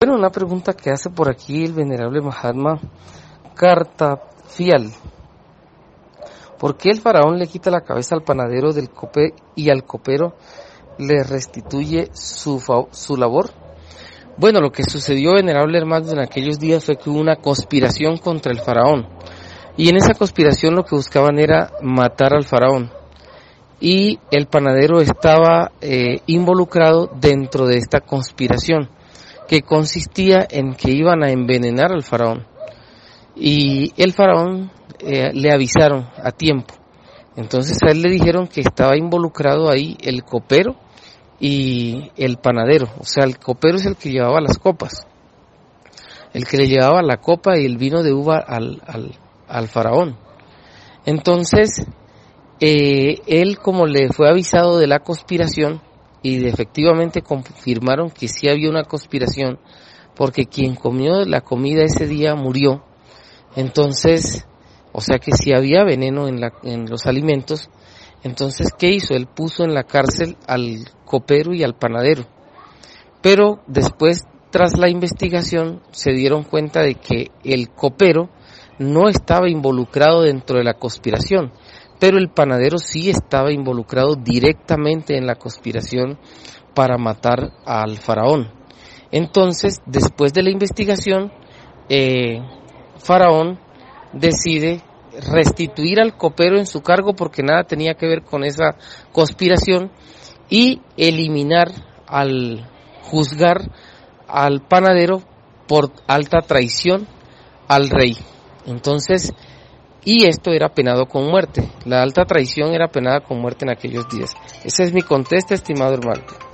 Bueno, una pregunta que hace por aquí el venerable Mahatma Kartafial. ¿Por qué el faraón le quita la cabeza al panadero del cope y al copero le restituye su labor? Bueno, lo que sucedió, venerable hermano, en aquellos días fue que hubo una conspiración contra el faraón. Y en esa conspiración lo que buscaban era matar al faraón. Y el panadero estaba involucrado dentro de esta conspiración, que consistía en que iban a envenenar al faraón. Y el faraón le avisaron a tiempo. Entonces a él le dijeron que estaba involucrado ahí el copero y el panadero. O sea, el copero es el que llevaba las copas, el que le llevaba la copa y el vino de uva al faraón. Entonces, él, como le fue avisado de la conspiración, y efectivamente confirmaron que sí había una conspiración, porque quien comió la comida ese día murió. Entonces, o sea que sí había veneno en los alimentos. Entonces, ¿qué hizo? Él puso en la cárcel al copero y al panadero. Pero después, tras la investigación, se dieron cuenta de que el copero no estaba involucrado dentro de la conspiración, pero el panadero sí estaba involucrado directamente en la conspiración para matar al faraón. Entonces, después de la investigación, Faraón decide restituir al copero en su cargo porque nada tenía que ver con esa conspiración y juzgar al panadero por alta traición al rey. Entonces, y esto era penado con muerte. La alta traición era penada con muerte en aquellos días. Esa es mi contesta, estimado hermano.